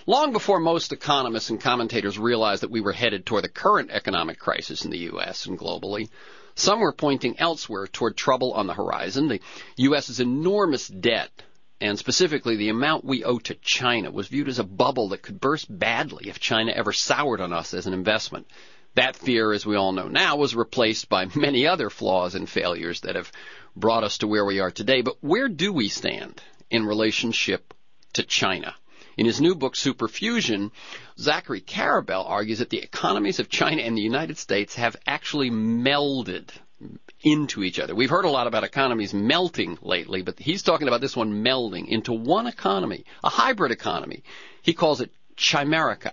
Long before most economists and commentators realized that we were headed toward the current economic crisis in the U.S. and globally, some were pointing elsewhere toward trouble on the horizon. The U.S.'s enormous debt, and specifically the amount we owe to China, was viewed as a bubble that could burst badly if China ever soured on us as an investment. That fear, as we all know now, was replaced by many other flaws and failures that have brought us to where we are today. But where do we stand in relationship to China? In his new book, Superfusion, Zachary Karabell argues that the economies of China and the United States have actually melded into each other. We've heard a lot about economies melting lately, but he's talking about this one melding into one economy, a hybrid economy. He calls it Chimerica.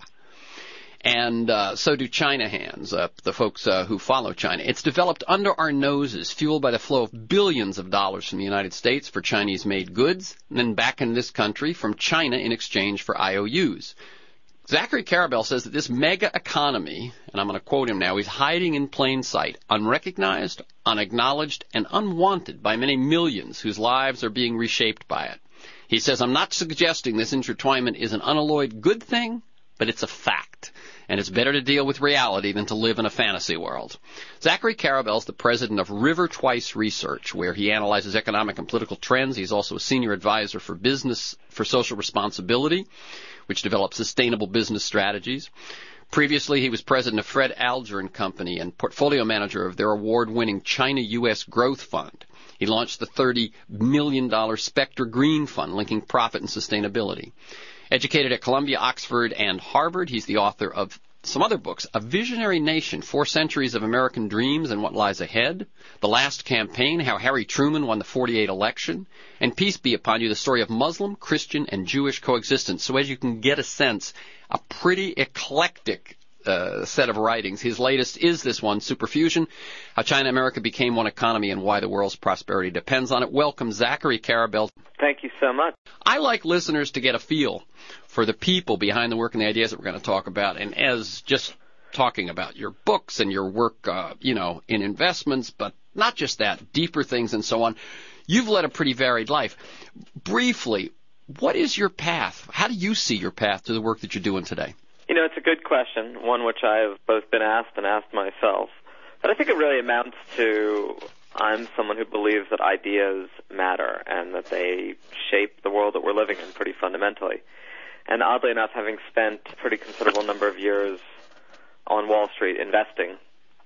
And so do China hands, the folks who follow China. It's developed under our noses, fueled by the flow of billions of dollars from the United States for Chinese-made goods, and then back in this country from China in exchange for IOUs. Zachary Karabell says that this mega economy, and I'm going to quote him now, he's hiding in plain sight, unrecognized, unacknowledged, and unwanted by many millions whose lives are being reshaped by it. He says, I'm not suggesting this intertwinement is an unalloyed good thing, but it's a fact. And it's better to deal with reality than to live in a fantasy world. Zachary Karabell is the president of River Twice Research, where he analyzes economic and political trends. He's also a senior advisor for Business for Social Responsibility, which develops sustainable business strategies. Previously, he was president of Fred Alger and Company and portfolio manager of their award-winning China-U.S. Growth Fund. He launched the $30 million Spectre Green Fund, linking profit and sustainability. Educated at Columbia, Oxford, and Harvard, he's the author of some other books, A Visionary Nation, 4 Centuries of American Dreams and What Lies Ahead, The Last Campaign, How Harry Truman Won the '48 Election, and Peace Be Upon You, the story of Muslim, Christian, and Jewish coexistence. So as you can get a sense, a pretty eclectic set of writings. His latest is this one, Superfusion, How China and America Became One Economy and Why the World's Prosperity Depends on It. Welcome, Zachary Karabell. Thank you so much. I like listeners to get a feel for the people behind the work and the ideas that we're going to talk about. And as just talking about your books and your work, in investments, but not just that, deeper things and so on, you've led a pretty varied life. Briefly, what is your path? How do you see your path to the work that you're doing today? It's a good question, one which I have both been asked and asked myself. But I think it really amounts to I'm someone who believes that ideas matter and that they shape the world that we're living in pretty fundamentally. And oddly enough, having spent a pretty considerable number of years on Wall Street investing,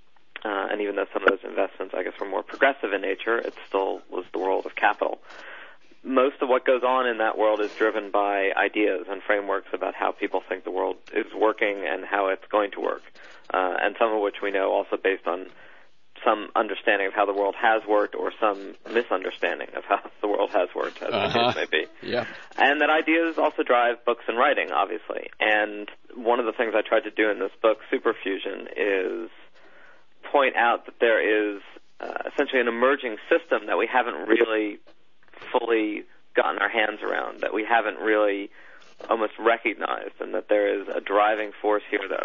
and even though some of those investments, I guess, were more progressive in nature, it still was the world of capital. Most of what goes on in that world is driven by ideas and frameworks about how people think the world is working and how it's going to work, and some of which we know also based on some understanding of how the world has worked or some misunderstanding of how the world has worked, as the case may be. Yeah. And that ideas also drive books and writing, obviously. And one of the things I tried to do in this book, Superfusion, is point out that there is essentially an emerging system that we haven't really fully gotten our hands around, that we haven't really almost recognized, and that there is a driving force here that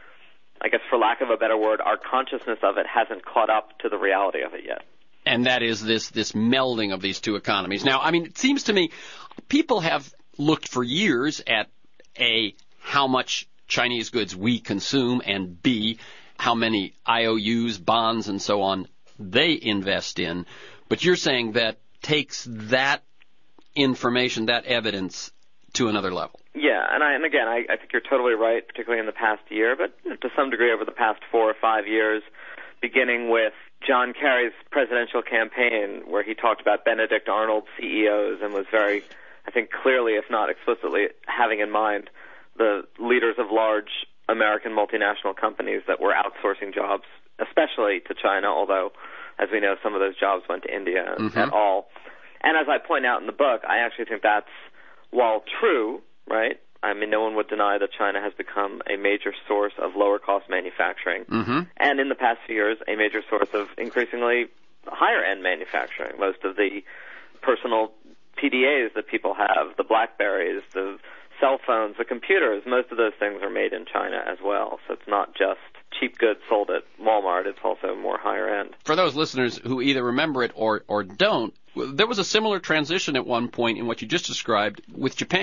I guess for lack of a better word, our consciousness of it hasn't caught up to the reality of it yet. And that is this melding of these two economies. Now, it seems to me people have looked for years at A, how much Chinese goods we consume, and B, how many IOUs, bonds, and so on they invest in. But you're saying that takes that information, that evidence, to another level. Yeah, and again, I think you're totally right, particularly in the past year, but to some degree over the past 4 or 5 years, beginning with John Kerry's presidential campaign, where he talked about Benedict Arnold CEOs and was very, I think clearly, if not explicitly, having in mind the leaders of large American multinational companies that were outsourcing jobs, especially to China, although, as we know, some of those jobs went to India at all. And as I point out in the book, I actually think that's, while true, right? No one would deny that China has become a major source of lower-cost manufacturing, and in the past few years, a major source of increasingly higher-end manufacturing. Most of the personal PDAs that people have, the BlackBerries, the cell phones, the computers, most of those things are made in China as well. So it's not just cheap goods sold at Walmart, it's also more higher-end. For those listeners who either remember it or don't, there was a similar transition at one point in what you just described with Japan.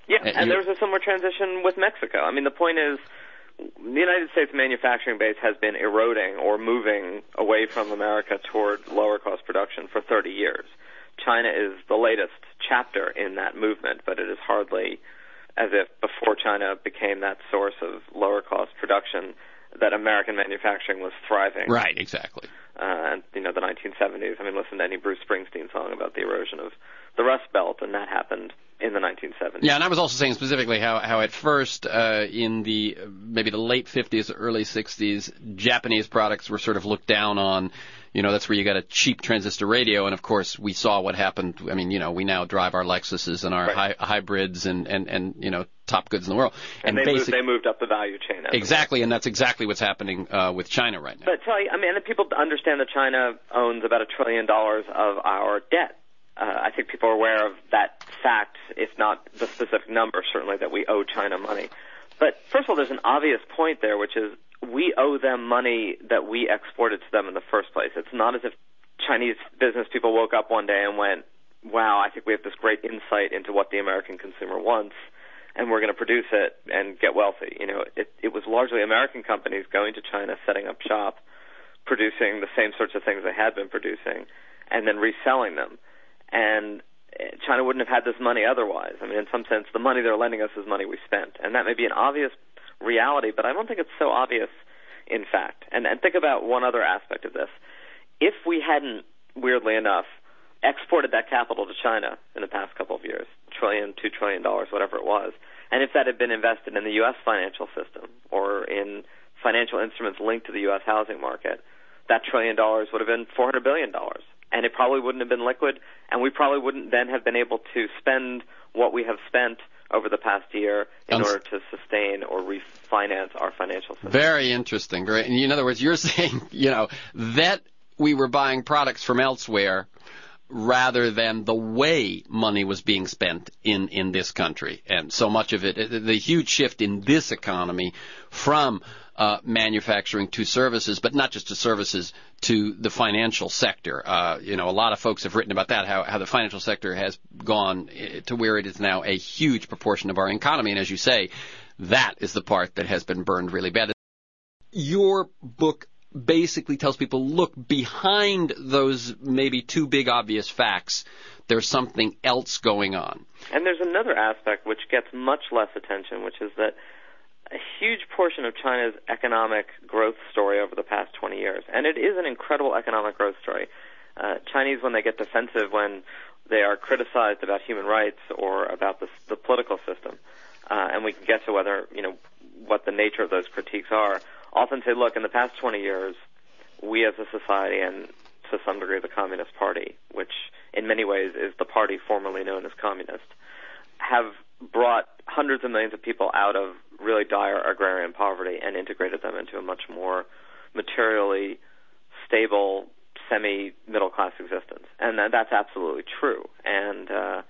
Yeah, and there's a similar transition with Mexico. I mean, the point is, the United States manufacturing base has been eroding or moving away from America toward lower-cost production for 30 years. China is the latest chapter in that movement, but it is hardly as if before China became that source of lower-cost production that American manufacturing was thriving. Right, exactly. And, the 1970s, I mean, listen to any Bruce Springsteen song about the erosion of the Rust Belt, and that happened in the 1970s. Yeah, and I was also saying specifically how at first in the maybe the late 50s, early 60s, Japanese products were sort of looked down on. That's where you got a cheap transistor radio, and of course we saw what happened. I mean, we now drive our Lexuses and our hybrids and top goods in the world. And they moved up the value chain. Exactly, and that's exactly what's happening with China right now. But and people understand that China owns about $1 trillion of our debt. I think people are aware of that fact, if not the specific number, certainly, that we owe China money. But first of all, there's an obvious point there, which is we owe them money that we exported to them in the first place. It's not as if Chinese business people woke up one day and went, wow, I think we have this great insight into what the American consumer wants, and we're going to produce it and get wealthy. It was largely American companies going to China, setting up shop, producing the same sorts of things they had been producing, and then reselling them. And China wouldn't have had this money otherwise. I mean, in some sense, the money they're lending us is money we spent. And that may be an obvious reality, but I don't think it's so obvious in fact. And think about one other aspect of this. If we hadn't, weirdly enough, exported that capital to China in the past couple of years, $1 trillion, $2 trillion, whatever it was, and if that had been invested in the U.S. financial system or in financial instruments linked to the U.S. housing market, that $1 trillion would have been $400 billion. And it probably wouldn't have been liquid, and we probably wouldn't then have been able to spend what we have spent over the past year in order to sustain or refinance our financial system. Very interesting. Great. And in other words, you're saying, that we were buying products from elsewhere rather than the way money was being spent in this country. And so much of it, the huge shift in this economy from manufacturing to services, but not just to services, to the financial sector. A lot of folks have written about that, how the financial sector has gone to where it is now a huge proportion of our economy. And as you say, that is the part that has been burned really bad. Your book basically tells people, look behind those maybe too big obvious facts. There's something else going on. And there's another aspect which gets much less attention, which is that a huge portion of China's economic growth story over the past 20 years, and it is an incredible economic growth story. Chinese, when they get defensive, when they are criticized about human rights or about the political system, and we can get to whether, what the nature of those critiques are, often say, look, in the past 20 years, we as a society, and to some degree the Communist Party, which in many ways is the party formerly known as communist, have brought hundreds of millions of people out of really dire agrarian poverty and integrated them into a much more materially stable, semi-middle-class existence. And that's absolutely true. And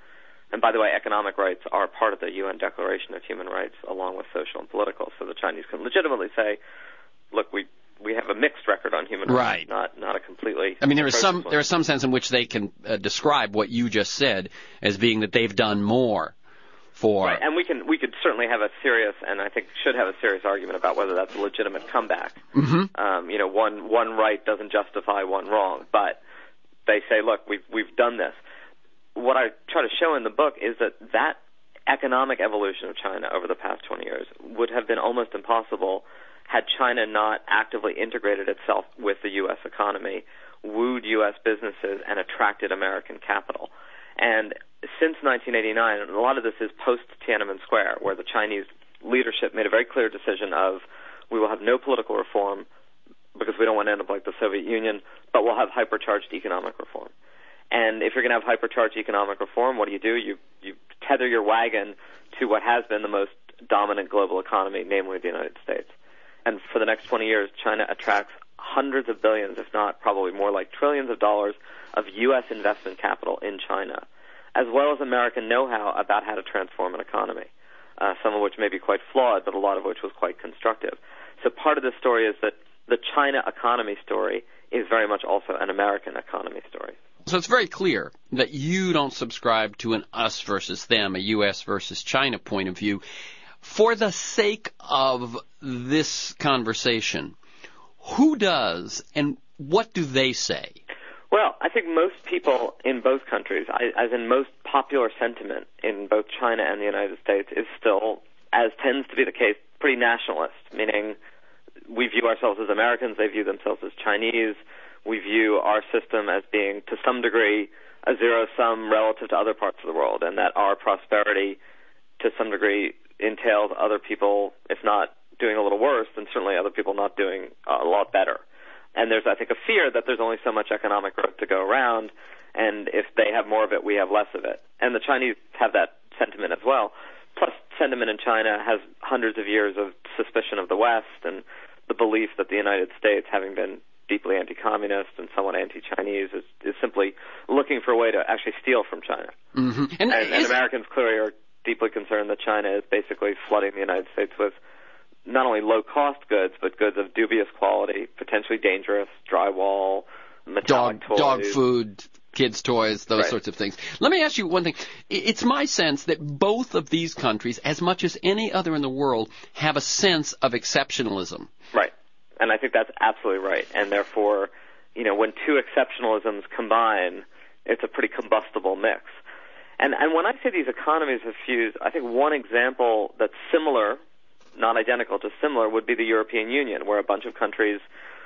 by the way, economic rights are part of the UN Declaration of Human Rights along with social and political. So the Chinese can legitimately say, look, we have a mixed record on human rights, not a completely. I mean, there is some sense in which they can describe what you just said as being that they've done more for. Right, and we could certainly have a serious, and I think should have a serious argument about whether that's a legitimate comeback. Mm-hmm. One right doesn't justify one wrong, but they say, look, we've done this. What I try to show in the book is that economic evolution of China over the past 20 years would have been almost impossible had China not actively integrated itself with the U.S. economy, wooed U.S. businesses, and attracted American capital. And since 1989, and a lot of this is post-Tiananmen Square, where the Chinese leadership made a very clear decision of, we will have no political reform because we don't want to end up like the Soviet Union, but we'll have hypercharged economic reform. And if you're going to have hypercharged economic reform, what do? You tether your wagon to what has been the most dominant global economy, namely the United States. And for the next 20 years, China attracts hundreds of billions, if not probably more like trillions of dollars of U.S. investment capital in China, as well as American know-how about how to transform an economy, some of which may be quite flawed, but a lot of which was quite constructive. So part of this story is that the China economy story is very much also an American economy story. So it's very clear that you don't subscribe to an us versus them, a U.S. versus China point of view. For the sake of this conversation, who does and what do they say? Well, I think most people in both countries, as in most popular sentiment in both China and the United States, is still, as tends to be the case, pretty nationalist, meaning we view ourselves as Americans, they view themselves as Chinese. We view our system as being, to some degree, a zero-sum relative to other parts of the world, and that our prosperity, to some degree, entails other people, if not doing a little worse, then certainly other people not doing a lot better. And there's, I think, a fear that there's only so much economic growth to go around, and if they have more of it, we have less of it. And the Chinese have that sentiment as well. Plus, sentiment in China has hundreds of years of suspicion of the West and the belief that the United States, having been deeply anti-communist and somewhat anti-Chinese, is simply looking for a way to actually steal from China. Mm-hmm. And Americans clearly are deeply concerned that China is basically flooding the United States with not only low-cost goods, but goods of dubious quality, potentially dangerous, drywall, metallic toys. Dog food, kids' toys, those sorts of things. Let me ask you one thing. It's my sense that both of these countries, as much as any other in the world, have a sense of exceptionalism. Right. And I think that's absolutely right. And therefore, when two exceptionalisms combine, it's a pretty combustible mix. And when I say these economies have fused, I think one example that's similar, not identical to similar, would be the European Union, where a bunch of countries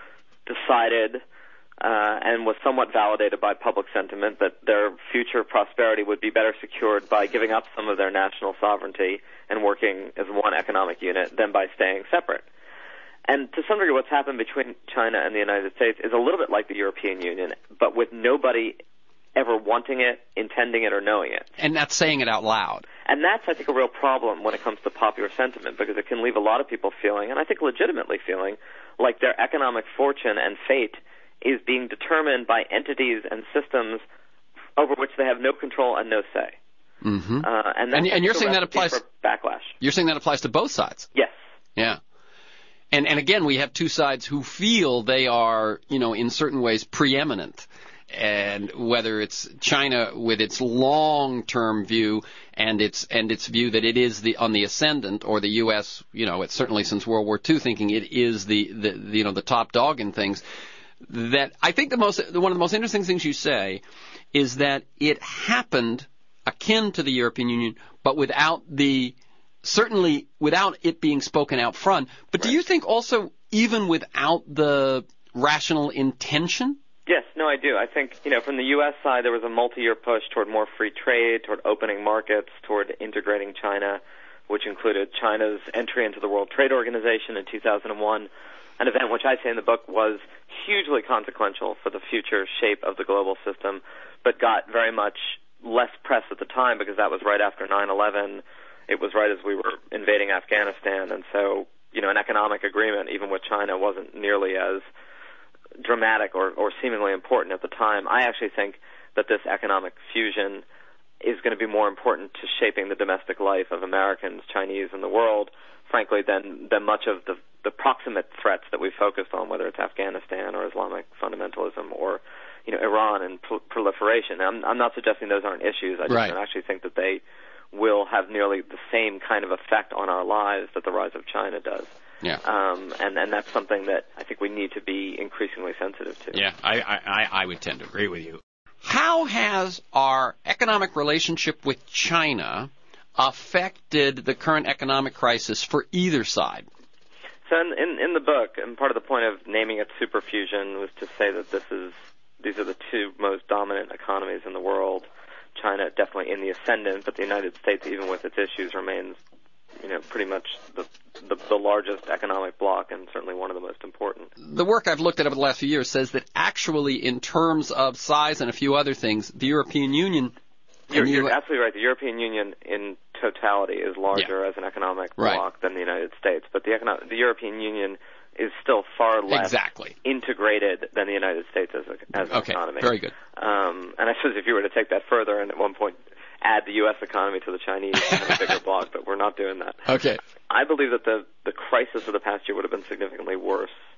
decided and was somewhat validated by public sentiment that their future prosperity would be better secured by giving up some of their national sovereignty and working as one economic unit than by staying separate. And to some degree, what's happened between China and the United States is a little bit like the European Union, but with nobody ever wanting it, intending it, or knowing it. And not saying it out loud. And that's, I think, a real problem when it comes to popular sentiment, because it can leave a lot of people feeling, and I think legitimately feeling, like their economic fortune and fate is being determined by entities and systems over which they have no control and no say. Mm-hmm. And you're saying that applies for backlash. You're saying that applies to both sides. Yes. Yeah. And again, we have two sides who feel they are, in certain ways preeminent. And whether it's China with its long-term view and its view that it is on the ascendant, or the U.S., it's certainly since World War II thinking it is the top dog in things. That I think one of the most interesting things you say is that it happened akin to the European Union, but certainly without it being spoken out front. But do you think also even without the rational intention? Yes, no, I do. I think, from the U.S. side, there was a multi-year push toward more free trade, toward opening markets, toward integrating China, which included China's entry into the World Trade Organization in 2001, an event which I say in the book was hugely consequential for the future shape of the global system, but got very much less press at the time because that was right after 9/11. It was right as we were invading Afghanistan, and so, an economic agreement, even with China, wasn't nearly as dramatic or seemingly important at the time. I actually think that this economic fusion is going to be more important to shaping the domestic life of Americans, Chinese, and the world, frankly, than much of the proximate threats that we focused on, whether it's Afghanistan or Islamic fundamentalism or, Iran and proliferation. I'm not suggesting those aren't issues. I just don't actually think that they will have nearly the same kind of effect on our lives that the rise of China does. Yeah. And that's something that I think we need to be increasingly sensitive to. Yeah, I would tend to agree with you. How has our economic relationship with China affected the current economic crisis for either side? So in the book, and part of the point of naming it Superfusion was to say that these are the two most dominant economies in the world. China definitely in the ascendant, but the United States, even with its issues, remains pretty much the largest economic bloc and certainly one of the most important. The work I've looked at over the last few years says that actually in terms of size and a few other things, the European Union... You're absolutely right. The European Union in totality is larger as an economic bloc than the United States, but the European Union is still far less integrated than the United States as an economy. Very good. And I suppose if you were to take that further and at one point add the U.S. economy to the Chinese in a bigger bloc, but we're not doing that. Okay. I believe that the crisis of the past year would have been significantly worse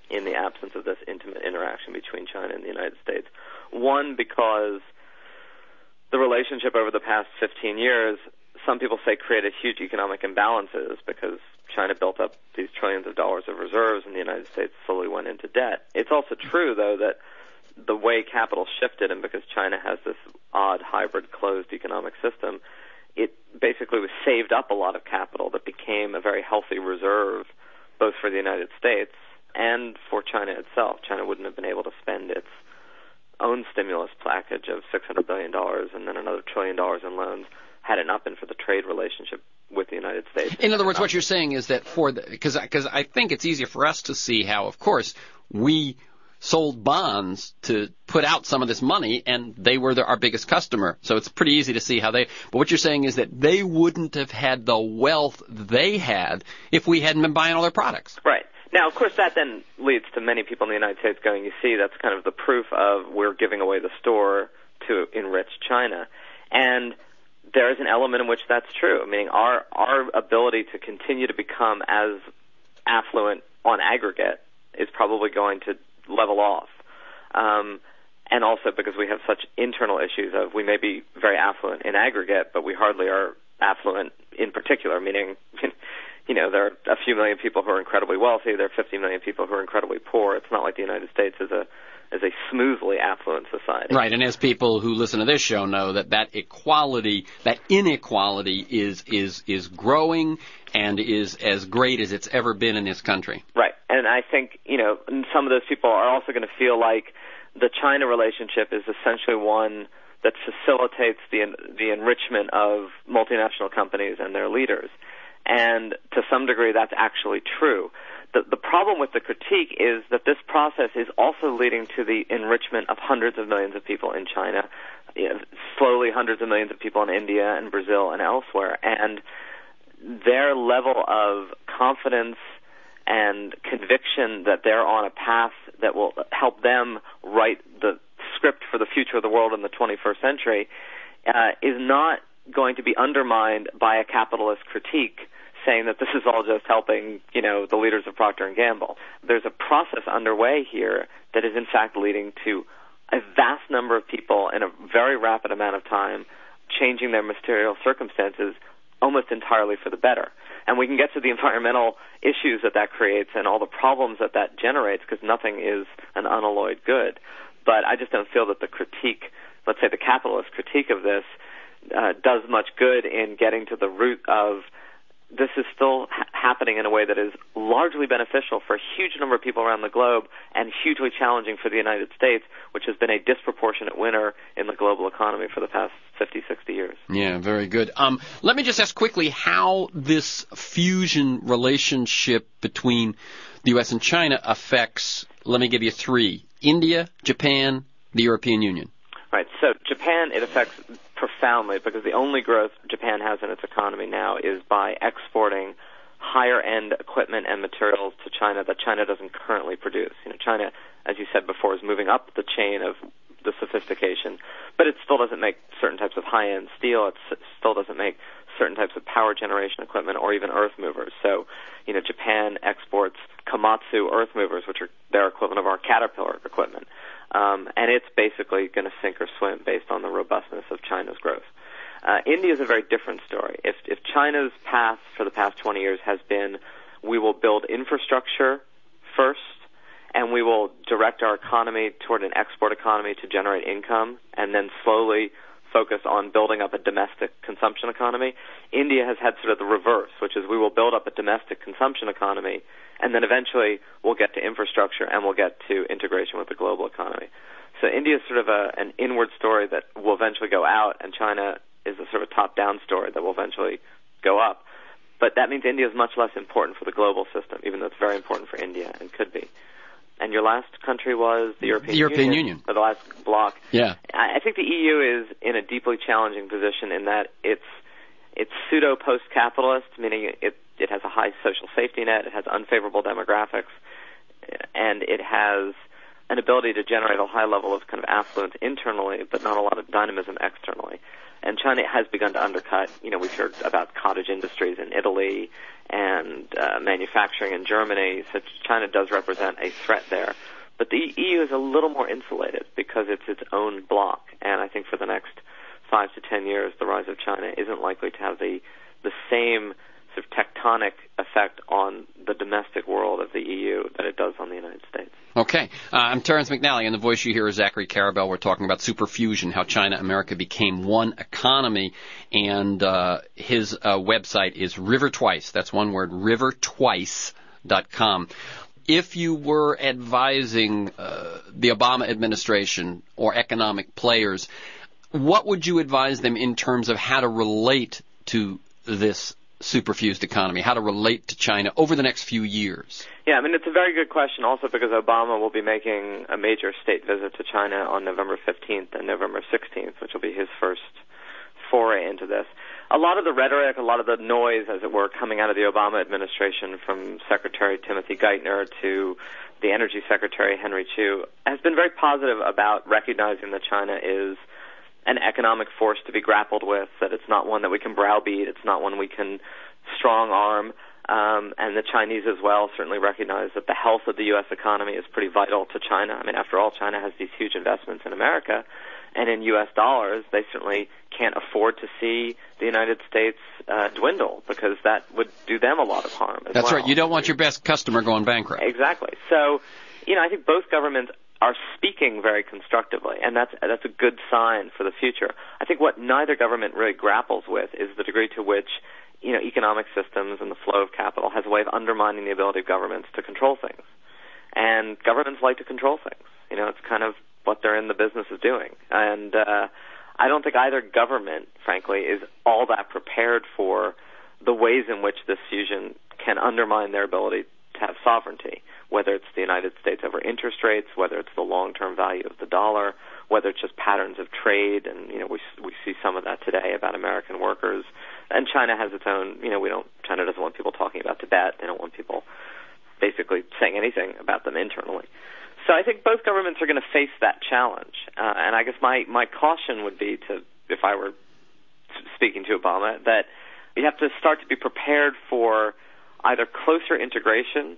in the absence of this intimate interaction between China and the United States. One, because the relationship over the past 15 years, some people say, created huge economic imbalances because China built up these trillions of dollars of reserves and the United States slowly went into debt. It's also true, though, that the way capital shifted, and because China has this odd hybrid closed economic system, it basically was saved up a lot of capital that became a very healthy reserve both for the United States and for China itself. China wouldn't have been able to spend its own stimulus package of $600 billion and then another $1 trillion in loans had it not been for the trade relationship with the United States. In other words, what you're saying is that because I think it's easier for us to see how, of course, we sold bonds to put out some of this money, and they were our biggest customer. So it's pretty easy to see how but what you're saying is that they wouldn't have had the wealth they had if we hadn't been buying all their products. Right. Now, of course, that then leads to many people in the United States going, you see, that's kind of the proof of we're giving away the store to enrich China. And there is an element in which that's true, meaning our ability to continue to become as affluent on aggregate is probably going to level off. And also because we have such internal issues of we may be very affluent in aggregate, but we hardly are affluent in particular, meaning, you know, there are a few million people who are incredibly wealthy, there are 50 million people who are incredibly poor. It's not like the United States is a smoothly affluent society. Right, and as people who listen to this show know, that inequality is growing and is as great as it's ever been in this country. Right, and I think, you know, some of those people are also going to feel like the China relationship is essentially one that facilitates the enrichment of multinational companies and their leaders. And to some degree, that's actually true. The problem with the critique is that this process is also leading to the enrichment of hundreds of millions of people in China, slowly hundreds of millions of people in India and Brazil and elsewhere. And their level of confidence and conviction that they're on a path that will help them write the script for the future of the world in the 21st century is not going to be undermined by a capitalist critique saying that this is all just helping, you know, the leaders of Procter & Gamble. There's a process underway here that is in fact leading to a vast number of people in a very rapid amount of time changing their material circumstances almost entirely for the better. And we can get to the environmental issues that creates and all the problems that generates, because nothing is an unalloyed good. But I just don't feel that the critique, let's say the capitalist critique of this, does much good in getting to the root of this is still happening in a way that is largely beneficial for a huge number of people around the globe and hugely challenging for the United States, which has been a disproportionate winner in the global economy for the past 50, 60 years. Yeah, very good. Let me just ask quickly how this fusion relationship between the U.S. and China affects, let me give you three, India, Japan, the European Union. Right. So Japan, it affects profoundly because the only growth Japan has in its economy now is by exporting higher-end equipment and materials to China that China doesn't currently produce. You know, China, as you said before, is moving up the chain of the sophistication, but it still doesn't make certain types of high-end steel. It still doesn't make certain types of power generation equipment or even earth movers. So, you know, Japan exports Komatsu earth movers, which are their equivalent of our Caterpillar equipment. And it's basically going to sink or swim based on the robustness of China's growth. India is a very different story. If China's path for the past 20 years has been we will build infrastructure first and we will direct our economy toward an export economy to generate income and then slowly focus on building up a domestic consumption economy, India has had sort of the reverse, which is we will build up a domestic consumption economy and then eventually we'll get to infrastructure and we'll get to integration with the global economy. So India is sort of an inward story that will eventually go out, and China is a sort of top-down story that will eventually go up. But that means India is much less important for the global system, even though it's very important for India and could be. And your last country was the European Union. Or the last bloc. Yeah. I think the EU is in a deeply challenging position in that it's pseudo-post-capitalist, meaning it has a high social safety net, it has unfavorable demographics, and it has an ability to generate a high level of kind of affluence internally, but not a lot of dynamism externally. And China has begun to undercut. We've heard about cottage industries in Italy and manufacturing in Germany. So China does represent a threat there. But the EU is a little more insulated because it's its own bloc. And I think for the next 5 to 10 years, the rise of China isn't likely to have the same sort of tectonic effect on the domestic world of the EU that it does on the United States. Okay. I'm Terrence McNally, and the voice you hear is Zachary Karabell. We're talking about superfusion, how China and America became one economy, and his website is RiverTwice. That's one word, rivertwice.com. If you were advising the Obama administration or economic players, what would you advise them in terms of how to relate to this superfused economy, how to relate to China over the next few years? Yeah, it's a very good question also because Obama will be making a major state visit to China on November 15th and November 16th, which will be his first foray into this. A lot of the rhetoric, a lot of the noise, as it were, coming out of the Obama administration from Secretary Timothy Geithner to the Energy Secretary Henry Chu has been very positive about recognizing that China is an economic force to be grappled with, that it's not one that we can browbeat, it's not one we can strong-arm, and the Chinese as well certainly recognize that the health of the U.S. economy is pretty vital to China. After all, China has these huge investments in America, and in U.S. dollars, they certainly can't afford to see the United States dwindle because that would do them a lot of harm as That's well. right. You don't want your best customer going bankrupt. Exactly. So, I think both governments are speaking very constructively, and that's a good sign for the future. I think what neither government really grapples with is the degree to which economic systems and the flow of capital has a way of undermining the ability of governments to control things. And governments like to control things. It's kind of what they're in the business of doing. And I don't think either government, frankly, is all that prepared for the ways in which this fusion can undermine their ability to have sovereignty, whether it's the United States over interest rates, whether it's the long-term value of the dollar, whether it's just patterns of trade, and we see some of that today about American workers. And China has its own, China doesn't want people talking about Tibet. They don't want people basically saying anything about them internally. So I think both governments are going to face that challenge. And I guess my caution would be if I were speaking to Obama, that you have to start to be prepared for either closer integration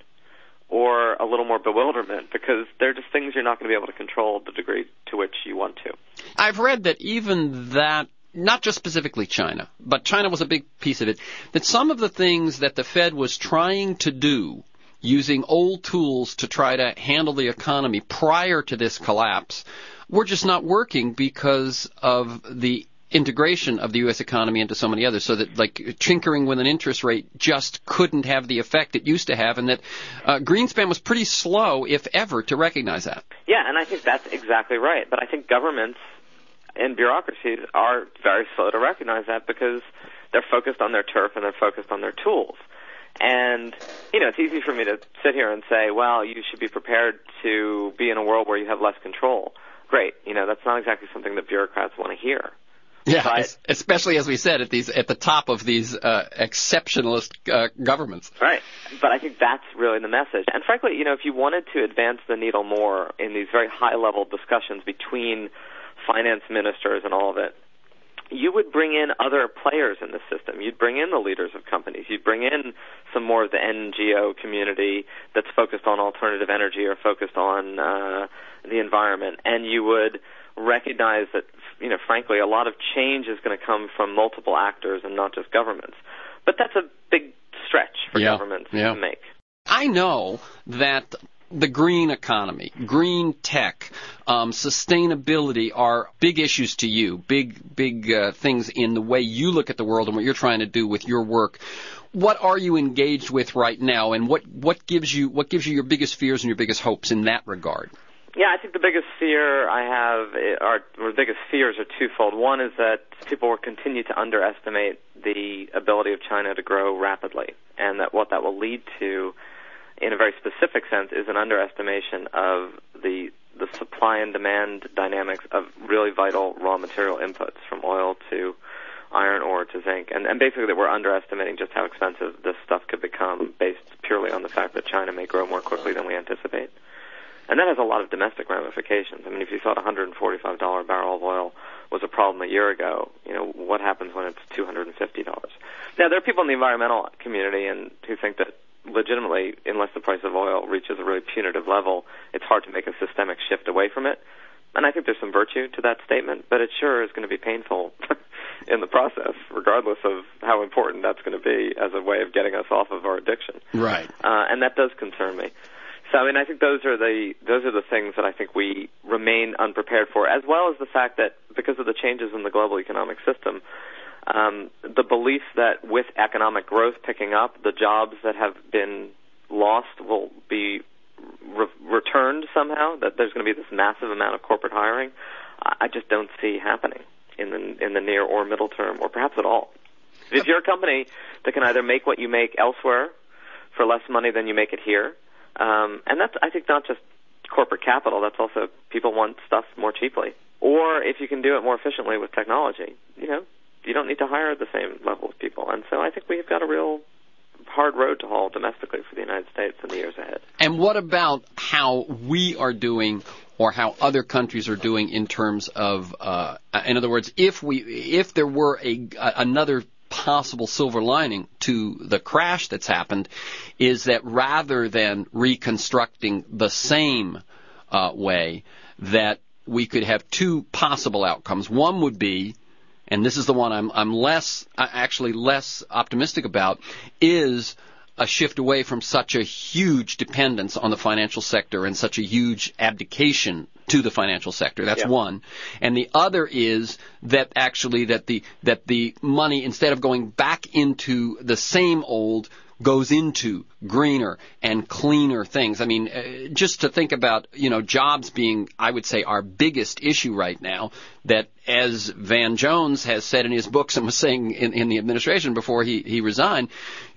or a little more bewilderment, because they're just things you're not going to be able to control the degree to which you want to. I've read that even that, not just specifically China, but China was a big piece of it, that some of the things that the Fed was trying to do using old tools to try to handle the economy prior to this collapse were just not working because of the integration of the U.S. economy into so many others, so that tinkering with an interest rate just couldn't have the effect it used to have, and that Greenspan was pretty slow, if ever, to recognize that. Yeah, and I think that's exactly right. But I think governments and bureaucracies are very slow to recognize that because they're focused on their turf and they're focused on their tools. And, it's easy for me to sit here and say, well, you should be prepared to be in a world where you have less control. Great. That's not exactly something that bureaucrats want to hear. Yeah, especially, as we said, at the top of these exceptionalist governments. Right. But I think that's really the message. And frankly, if you wanted to advance the needle more in these very high-level discussions between finance ministers and all of it, you would bring in other players in the system. You'd bring in the leaders of companies. You'd bring in some more of the NGO community that's focused on alternative energy or focused on the environment. And you would recognize that, frankly, a lot of change is going to come from multiple actors and not just governments. But that's a big stretch for governments to make. I know that the green economy, green tech, sustainability are big issues to you, big things in the way you look at the world and what you're trying to do with your work. What are you engaged with right now, and what gives you your biggest fears and your biggest hopes in that regard? Yeah, I think the biggest fear I have, or the biggest fears are twofold. One is that people will continue to underestimate the ability of China to grow rapidly, and that what that will lead to, in a very specific sense, is an underestimation of the supply and demand dynamics of really vital raw material inputs, from oil to iron ore to zinc, and basically that we're underestimating just how expensive this stuff could become based purely on the fact that China may grow more quickly than we anticipate. And that has a lot of domestic ramifications. If you thought $145 barrel of oil was a problem a year ago. What happens when it's $250? Now, there are people in the environmental community who think that legitimately, unless the price of oil reaches a really punitive level, it's hard to make a systemic shift away from it. And I think there's some virtue to that statement, but it sure is going to be painful in the process, regardless of how important that's going to be as a way of getting us off of our addiction. Right. And that does concern me. So, I think those are the things that I think we remain unprepared for, as well as the fact that because of the changes in the global economic system, the belief that with economic growth picking up, the jobs that have been lost will be returned somehow, that there's going to be this massive amount of corporate hiring, I just don't see happening in the near or middle term, or perhaps at all. If you're a company that can either make what you make elsewhere for less money than you make it here, and that's, I think, not just corporate capital, that's also people want stuff more cheaply. Or if you can do it more efficiently with technology, you don't need to hire the same level of people. And so I think we've got a real hard road to haul domestically for the United States in the years ahead. And what about how we are doing or how other countries are doing in terms of, in other words, if there were another possible silver lining to the crash that's happened, is that rather than reconstructing the same way, that we could have two possible outcomes. One would be, and this is the one I'm less optimistic about, is a shift away from such a huge dependence on the financial sector and such a huge abdication to the financial sector. That's one. And the other is that actually that the money, instead of going back into the same old, goes into greener and cleaner things. I mean, just to think about, jobs being, I would say, our biggest issue right now, that as Van Jones has said in his books and was saying in the administration before he resigned,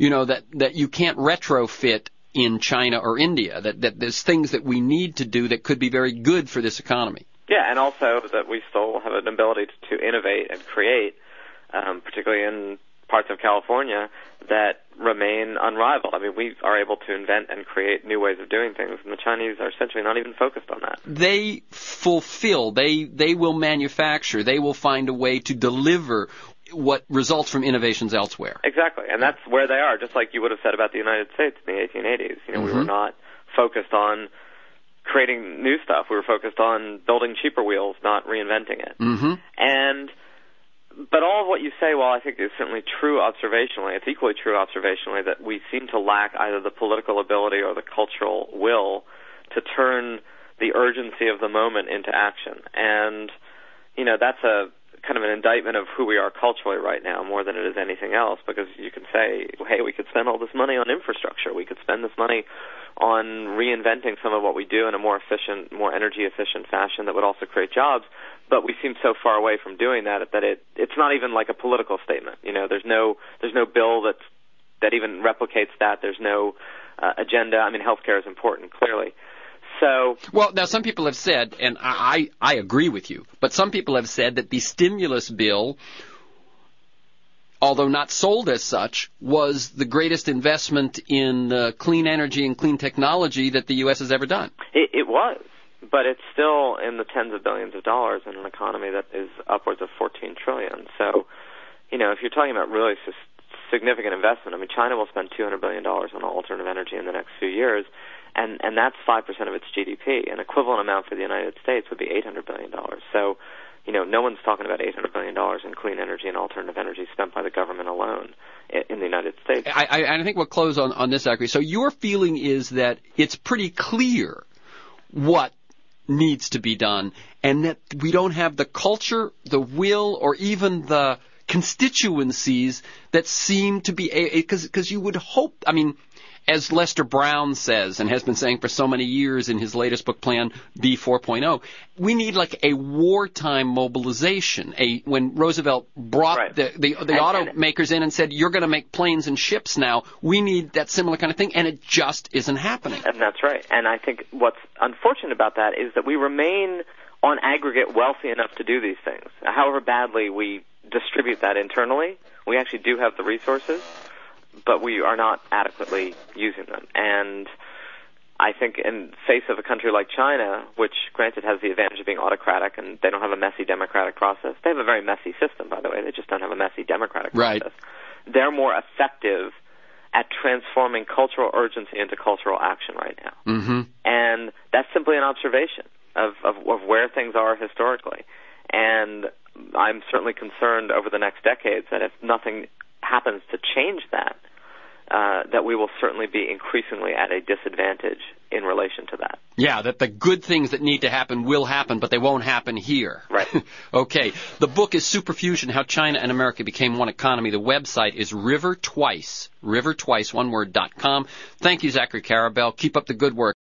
that you can't retrofit in China or India, that there's things that we need to do that could be very good for this economy. Yeah, and also that we still have an ability to innovate and create, particularly in parts of California, that remain unrivaled. I mean, we are able to invent and create new ways of doing things, and the Chinese are essentially not even focused on that. They fulfill, they will manufacture, they will find a way to deliver what results from innovations elsewhere. Exactly, and that's where they are, just like you would have said about the United States in the 1880s. We were not focused on creating new stuff. We were focused on building cheaper wheels, not reinventing it. But all of what you say, while I think is certainly true observationally, it's equally true observationally that we seem to lack either the political ability or the cultural will to turn the urgency of the moment into action. And, that's a kind of an indictment of who we are culturally right now more than it is anything else, because you can say, hey, we could spend all this money on infrastructure. We could spend this money on reinventing some of what we do in a more efficient, more energy-efficient fashion that would also create jobs. But we seem so far away from doing that it's not even like a political statement. There's no bill that even replicates that. There's no agenda. I mean, healthcare is important, clearly. So, well, now some people have said, and I agree with you, but some people have said that the stimulus bill, although not sold as such, was the greatest investment in clean energy and clean technology that the U.S. has ever done. It was. But it's still in the tens of billions of dollars in an economy that is upwards of $14 trillion. So, if you're talking about really significant investment, I mean, China will spend $200 billion on alternative energy in the next few years, and that's 5% of its GDP. An equivalent amount for the United States would be $800 billion. So, no one's talking about $800 billion in clean energy and alternative energy spent by the government alone in the United States. I think we'll close on this, Zachary. So your feeling is that it's pretty clear what needs to be done, and that we don't have the culture, the will, or even the constituencies that seem to be, because you would hope, I mean, as Lester Brown says and has been saying for so many years in his latest book, Plan B 4.0, we need like a wartime mobilization. When Roosevelt brought the automakers in and said, you're going to make planes and ships now, we need that similar kind of thing, and it just isn't happening. And that's right. And I think what's unfortunate about that is that we remain on aggregate wealthy enough to do these things. However badly we distribute that internally, we actually do have the resources, but we are not adequately using them. And I think in face of a country like China, which granted has the advantage of being autocratic and they don't have a messy democratic process. They have a very messy system, by the way. They just don't have a messy democratic process. Right. They're more effective at transforming cultural urgency into cultural action right now. Mm-hmm. And that's simply an observation of where things are historically. And I'm certainly concerned over the next decades that if nothing happens to change that, that we will certainly be increasingly at a disadvantage in relation to that. Yeah, that the good things that need to happen will happen, but they won't happen here. Right. Okay. The book is Superfusion, How China and America Became One Economy. The website is rivertwice1word.com. Thank you, Zachary Karabell. Keep up the good work.